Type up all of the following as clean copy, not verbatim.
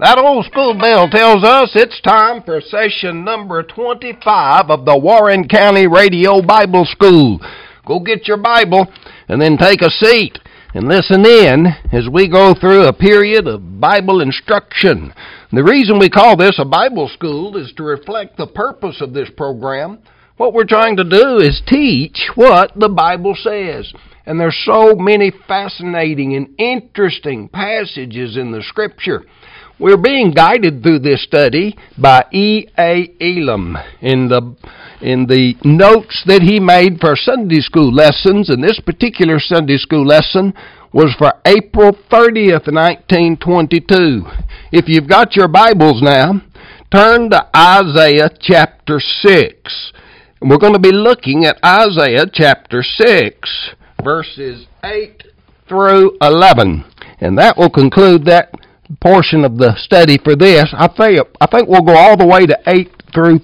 That old school bell tells us it's time for session number 25 of the Warren County Radio Bible School. Go get your Bible and then take a seat and listen in as we go through a period of Bible instruction. The reason we call this a Bible school is to reflect the purpose of this program. What we're trying to do is teach what the Bible says. And there's so many fascinating and interesting passages in the Scripture. We're being guided through this study by E.A. Elam in the notes that he made for Sunday school lessons, and this particular Sunday school lesson was for April 30th, 1922. If you've got your Bibles now, turn to Isaiah chapter 6. And we're going to be looking at Isaiah chapter 6, verses 8 through 11. And that will conclude that portion of the study for this. I think we'll go all the way to 8 through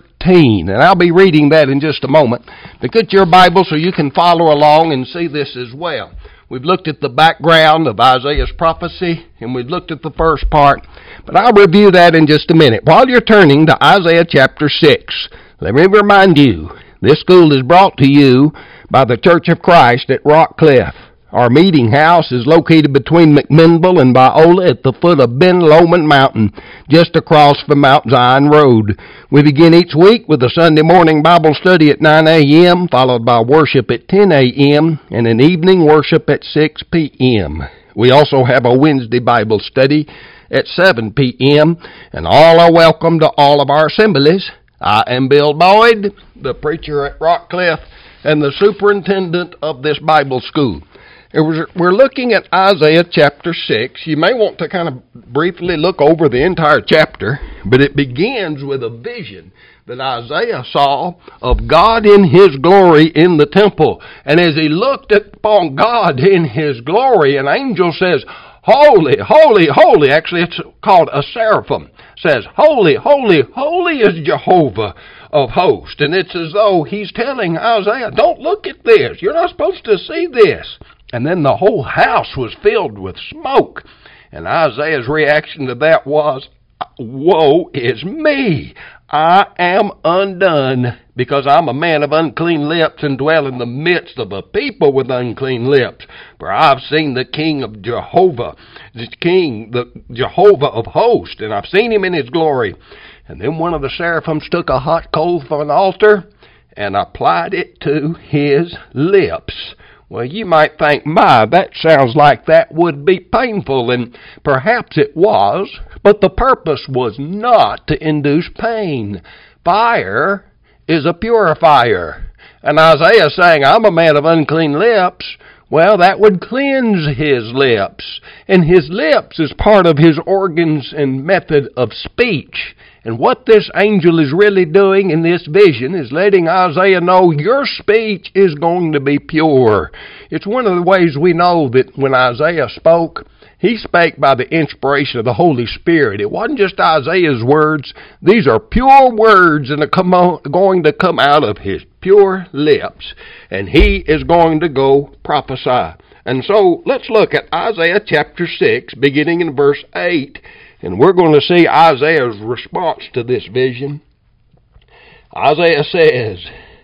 13, and I'll be reading that in just a moment. But get your Bible so you can follow along and see this as well. We've looked at the background of Isaiah's prophecy, and we've looked at the first part, but I'll review that in just a minute. While you're turning to Isaiah chapter 6, let me remind you, this school is brought to you by the Church of Christ at Rock Cliff. Our meeting house is located between McMinnville and Biola at the foot of Ben Lomond Mountain, just across from Mount Zion Road. We begin each week with a Sunday morning Bible study at 9 a.m., followed by worship at 10 a.m., and an evening worship at 6 p.m. We also have a Wednesday Bible study at 7 p.m., and all are welcome to all of our assemblies. I am Bill Boyd, the preacher at Rock Cliff, and the superintendent of this Bible school. We're looking at Isaiah chapter 6. You may want to kind of briefly look over the entire chapter, but it begins with a vision that Isaiah saw of God in His glory in the temple. And as he looked upon God in His glory, an angel says, "Holy, holy, holy." Actually, it's called a seraphim. Says, "Holy, holy, holy is Jehovah of hosts." And it's as though he's telling Isaiah, don't look at this. You're not supposed to see this. And then the whole house was filled with smoke. And Isaiah's reaction to that was, "Woe is me! I am undone, because I'm a man of unclean lips and dwell in the midst of a people with unclean lips. For I've seen the King of Jehovah, the Jehovah of hosts, and I've seen Him in His glory." And then one of the seraphims took a hot coal from an altar and applied it to his lips. Well, you might think, my, that sounds like that would be painful, and perhaps it was, but the purpose was not to induce pain. Fire is a purifier. And Isaiah saying, I'm a man of unclean lips, well, that would cleanse his lips. And his lips is part of his organs and method of speech. And what this angel is really doing in this vision is letting Isaiah know your speech is going to be pure. It's one of the ways we know that when Isaiah spoke, he spake by the inspiration of the Holy Spirit. It wasn't just Isaiah's words. These are pure words that are going to come out of his pure lips. And he is going to go prophesy. And so let's look at Isaiah chapter 6, beginning in verse 8. And we're going to see Isaiah's response to this vision. Isaiah says,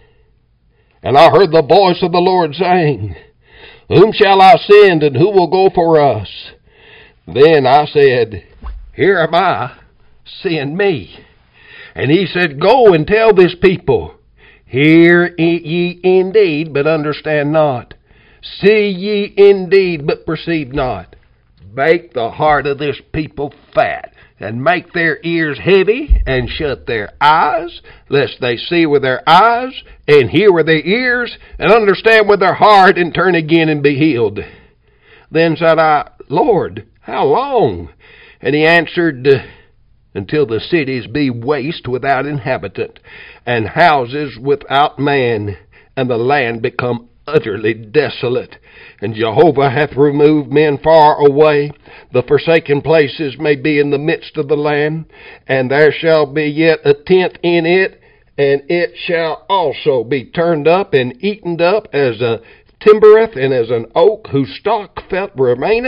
"And I heard the voice of the Lord saying, Whom shall I send, and who will go for us? Then I said, Here am I, send me. And He said, Go and tell this people, Hear ye indeed, but understand not. See ye indeed, but perceive not. Make the heart of this people fat, and make their ears heavy, and shut their eyes, lest they see with their eyes, and hear with their ears, and understand with their heart, and turn again and be healed. Then said I, Lord, how long? And He answered, Until the cities be waste without inhabitant, and houses without man, and the land become utterly desolate. And Jehovah hath removed men far away. The forsaken places may be in the midst of the land, and there shall be yet a tent in it, and it shall also be turned up and eaten up as a timbereth, and as an oak whose stock remaineth.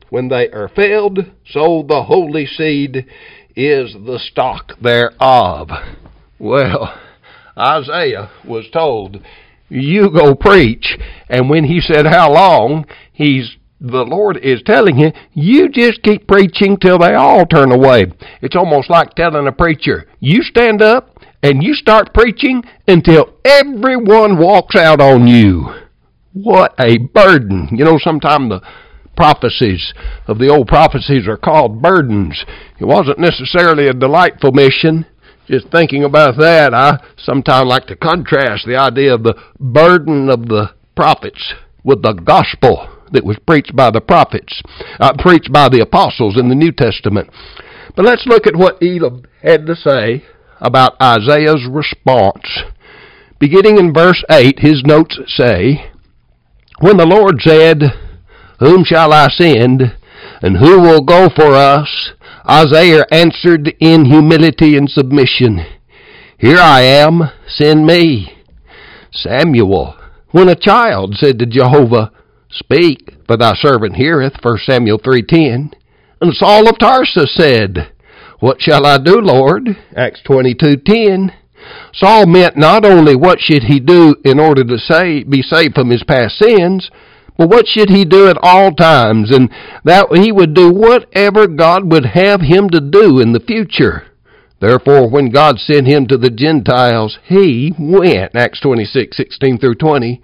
when they are filled, so the holy seed is the stock thereof. Well, Isaiah was told, you go preach. And when he said how long, the Lord is telling him, you just keep preaching till they all turn away. It's almost like telling a preacher, you stand up and you start preaching until everyone walks out on you. What a burden. You know, sometimes the prophecies of the old prophecies are called burdens. It wasn't necessarily a delightful mission. Just thinking about that, I sometimes like to contrast the idea of the burden of the prophets with the gospel that was preached by the prophets, preached by the apostles in the New Testament. But let's look at what Elam had to say about Isaiah's response. Beginning in verse 8, his notes say, when the Lord said, whom shall I send, and who will go for us? Isaiah answered in humility and submission, here I am, send me. Samuel, when a child, said to Jehovah, speak, for thy servant heareth, 1 Samuel 3:10. And Saul of Tarsus said, what shall I do, Lord? Acts 22:10. Saul meant not only what should he do in order to be saved from his past sins, but what should he do at all times, and that he would do whatever God would have him to do in the future. Therefore, when God sent him to the Gentiles, he went. Acts 26:16 through 20.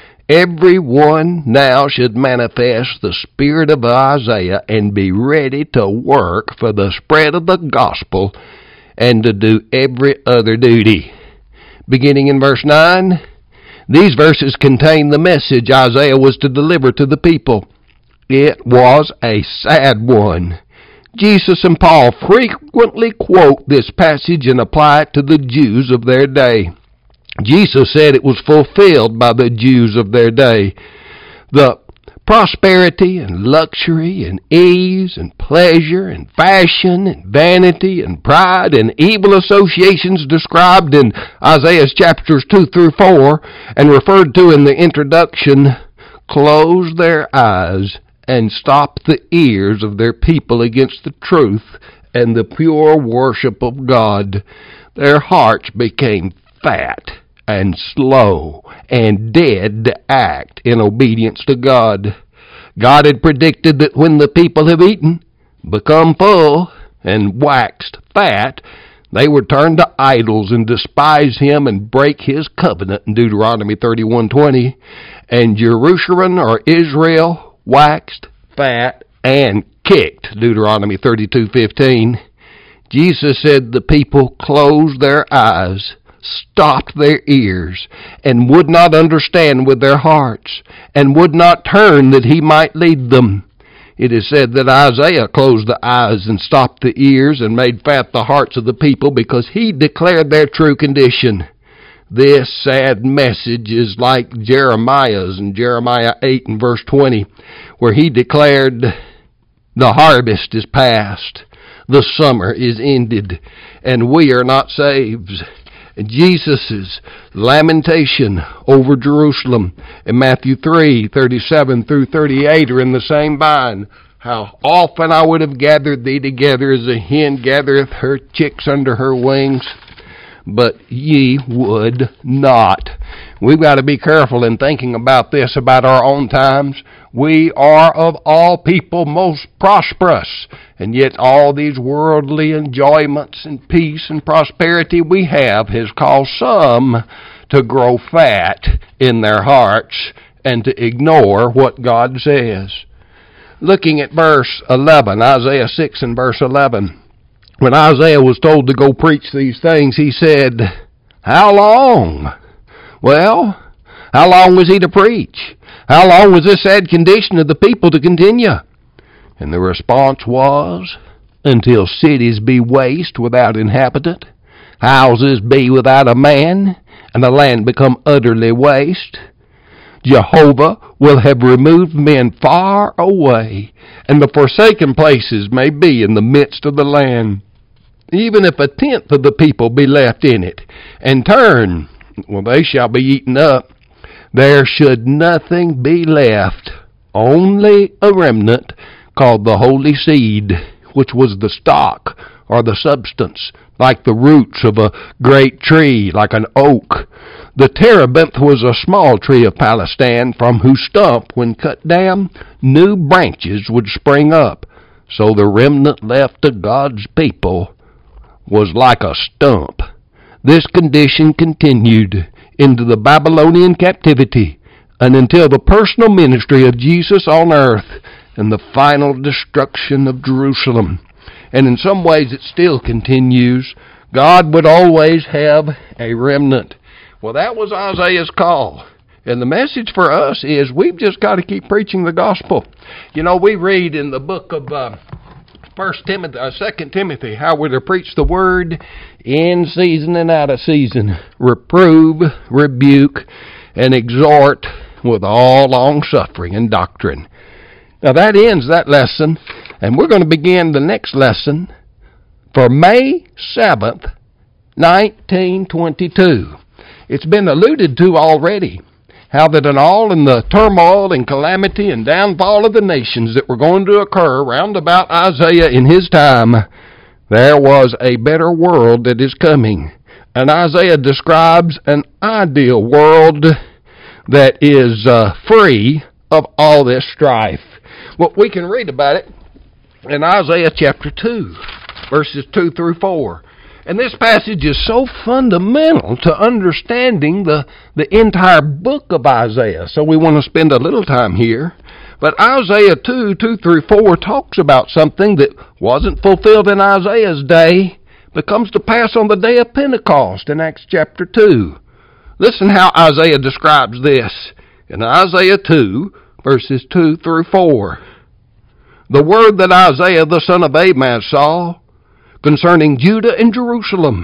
Everyone now should manifest the spirit of Isaiah and be ready to work for the spread of the gospel and to do every other duty. Beginning in verse 9, these verses contain the message Isaiah was to deliver to the people. It was a sad one. Jesus and Paul frequently quote this passage and apply it to the Jews of their day. Jesus said it was fulfilled by the Jews of their day. The prosperity and luxury and ease and pleasure and fashion and vanity and pride and evil associations described in Isaiah's chapters 2 through 4 and referred to in the introduction closed their eyes and stopped the ears of their people against the truth and the pure worship of God. Their hearts became fat and slow and dead to act in obedience to God. God had predicted that when the people have eaten, become full, and waxed fat, they would turn to idols and despise him and break his covenant in Deuteronomy 31:20. And Jerusalem or Israel waxed fat and kicked, Deuteronomy 32:15. Jesus said the people closed their eyes, stopped their ears, and would not understand with their hearts, and would not turn that he might lead them. It is said that Isaiah closed the eyes and stopped the ears and made fat the hearts of the people because he declared their true condition. This sad message is like Jeremiah's in Jeremiah 8 and verse 20, where he declared, the harvest is past, the summer is ended, and we are not saved. Jesus' lamentation over Jerusalem in Matthew 3:37 through 38 are in the same bind. How often I would have gathered thee together as a hen gathereth her chicks under her wings, but ye would not. We've got to be careful in thinking about this, about our own times. We are of all people most prosperous, and yet all these worldly enjoyments and peace and prosperity we have has caused some to grow fat in their hearts and to ignore what God says. Looking at verse 11, Isaiah 6 and verse 11, when Isaiah was told to go preach these things, he said, how long? Well, how long was he to preach? How long was this sad condition of the people to continue? And the response was, until cities be waste without inhabitant, houses be without a man, and the land become utterly waste. Jehovah will have removed men far away, and the forsaken places may be in the midst of the land. Even if 1/10 of the people be left in it, and turn, well, they shall be eaten up. There should nothing be left, only a remnant, called the holy seed, which was the stock or the substance, like the roots of a great tree, like an oak. The terebinth was a small tree of Palestine, from whose stump, when cut down, new branches would spring up. So the remnant left to God's people was like a stump. This condition continued into the Babylonian captivity and until the personal ministry of Jesus on earth and the final destruction of Jerusalem. And in some ways it still continues. God would always have a remnant. Well, that was Isaiah's call. And the message for us is we've just got to keep preaching the gospel. You know, we read in the book of 2 Timothy how we're to preach the word in season and out of season. Reprove, rebuke, and exhort with all long suffering and doctrine. Now that ends that lesson, and we're going to begin the next lesson for May 7th, 1922. It's been alluded to already, how that in the turmoil and calamity and downfall of the nations that were going to occur round about Isaiah in his time, there was a better world that is coming. And Isaiah describes an ideal world that is free of all this strife. Well, we can read about it in Isaiah chapter 2, verses 2 through 4. And this passage is so fundamental to understanding the entire book of Isaiah. So we want to spend a little time here. But Isaiah 2 through 4 talks about something that wasn't fulfilled in Isaiah's day, but comes to pass on the day of Pentecost in Acts chapter 2. Listen how Isaiah describes this in Isaiah 2, verses 2 through 4. The word that Isaiah the son of Amoz saw concerning Judah and Jerusalem.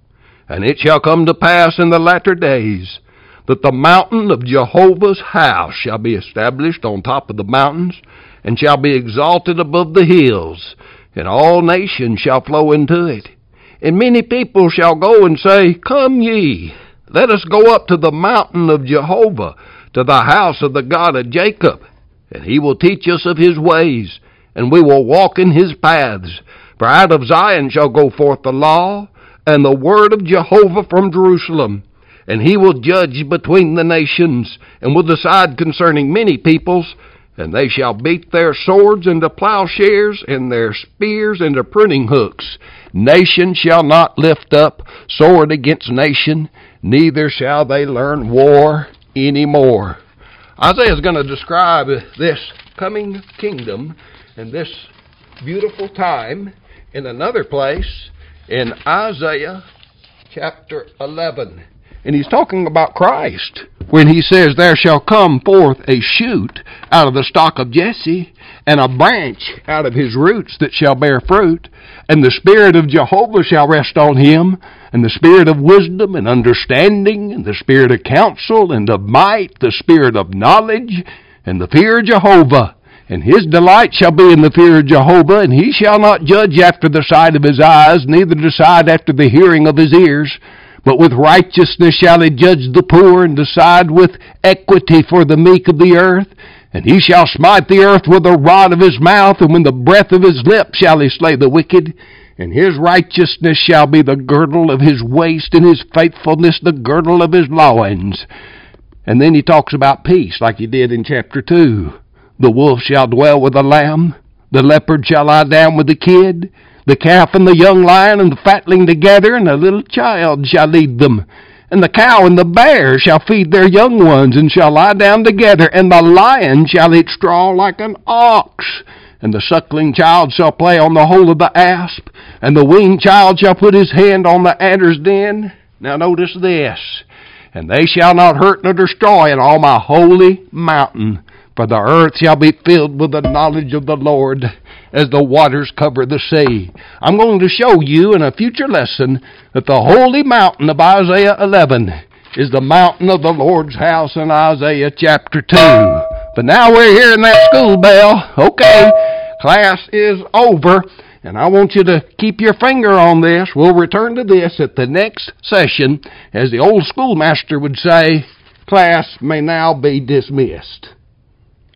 And it shall come to pass in the latter days that the mountain of Jehovah's house shall be established on top of the mountains, and shall be exalted above the hills, and all nations shall flow into it. And many people shall go and say, Come ye, let us go up to the mountain of Jehovah, to the house of the God of Jacob, and he will teach us of his ways, and we will walk in his paths. For out of Zion shall go forth the law, and the word of Jehovah from Jerusalem. And he will judge between the nations, and will decide concerning many peoples. And they shall beat their swords into plowshares, and their spears into pruning hooks. Nation shall not lift up sword against nation, neither shall they learn war any more. Isaiah is going to describe this coming kingdom and this beautiful time in another place in Isaiah chapter 11. And he's talking about Christ when he says, There shall come forth a shoot out of the stock of Jesse, and a branch out of his roots that shall bear fruit. And the Spirit of Jehovah shall rest on him, and the Spirit of wisdom and understanding, and the Spirit of counsel and of might, the Spirit of knowledge, and the fear of Jehovah. And his delight shall be in the fear of Jehovah, and he shall not judge after the sight of his eyes, neither decide after the hearing of his ears. But with righteousness shall he judge the poor, and decide with equity for the meek of the earth. And he shall smite the earth with the rod of his mouth, and with the breath of his lips shall he slay the wicked. And his righteousness shall be the girdle of his waist, and his faithfulness the girdle of his loins. And then he talks about peace, like he did in chapter 2. The wolf shall dwell with the lamb, the leopard shall lie down with the kid, the calf and the young lion and the fatling together, and a little child shall lead them. And the cow and the bear shall feed their young ones, and shall lie down together, and the lion shall eat straw like an ox. And the suckling child shall play on the hole of the asp, and the weaned child shall put his hand on the adder's den. Now notice this. And they shall not hurt nor destroy in all my holy mountain. For the earth shall be filled with the knowledge of the Lord, as the waters cover the sea. I'm going to show you in a future lesson that the holy mountain of Isaiah 11 is the mountain of the Lord's house in Isaiah chapter 2. But now we're hearing that school bell. Okay, class is over, and I want you to keep your finger on this. We'll return to this at the next session. As the old schoolmaster would say, class may now be dismissed.